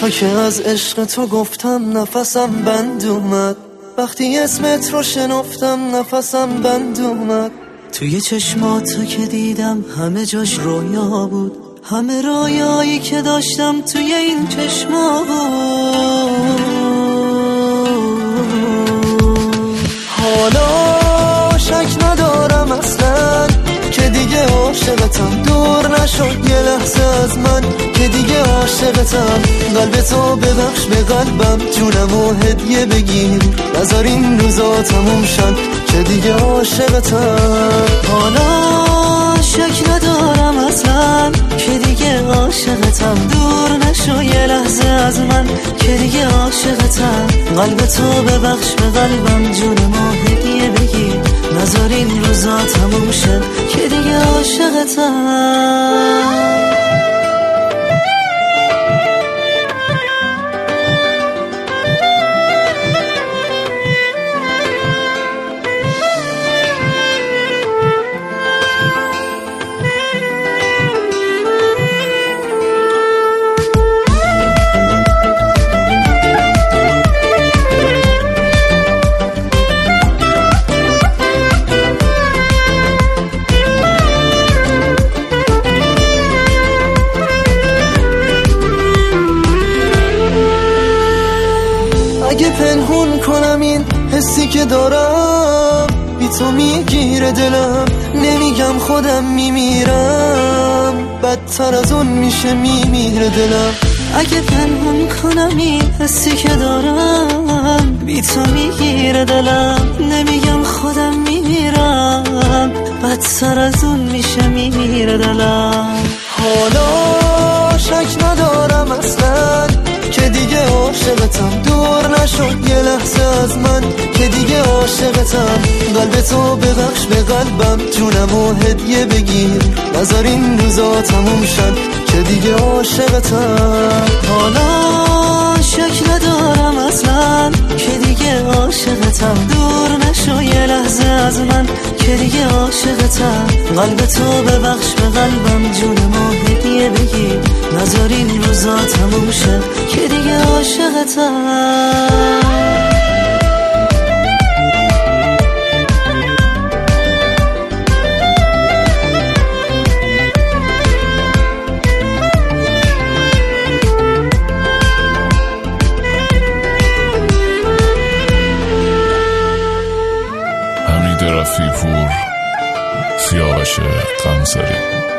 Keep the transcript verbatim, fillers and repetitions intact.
تا که از عشق تو گفتم نفسم بند اومد، وقتی اسمت رو شنفتم نفسم بند اومد. توی چشماتو که دیدم همه جاش رویا بود، همه رویایی که داشتم توی این چشما بود. حالا شک ندارم اصلا که دیگه عاشقتم، دور نشد یه لحظه از من که دیگه عاشقتم. قلب تو ببخش به قلبم، جونمو هدیه بگیر، نذار این روزا تموم شن که دیگه عاشقتم. حالا شک ندارم اصلا که دیگه عاشقتم، دور نشو یه لحظه از من که دیگه عاشقتم. قلب تو ببخش به قلبم، جونمو هدیه بگیر، نذار این روزا تموم شن که دیگه عاشقتم. اگه پنهون کنم این حسی که دارم، بی تو میگیره دلم، نمیگم خودم میمیرم، بدتر از اون میشه میمیره دلم. اگه پنهون کنم این حسی که دارم، بی تو میگیره دلم، نمیگم خودم میمیرم، بدتر از اون میشه میمیره دلم. حالا شک ندارم اصلا که دیگه عاشقتم، دور نشد یه لحظه از من که دیگه عاشقتم. قلب تو ببخش به قلبم، جونمو هدیه بگیر، نذار این روزا تموم شن که دیگه عاشقتم. حالا شک ندارم اصلا که دیگه عاشقتم، دور نشو یه لحظه از من که دیگه عاشقتم. قلب تو ببخش به قلبم، جونمو هدیه بگیر، نذار این روزا تموم شن که دیگه عاشقتم. حمید رفیع پور، سیاوش قمصری.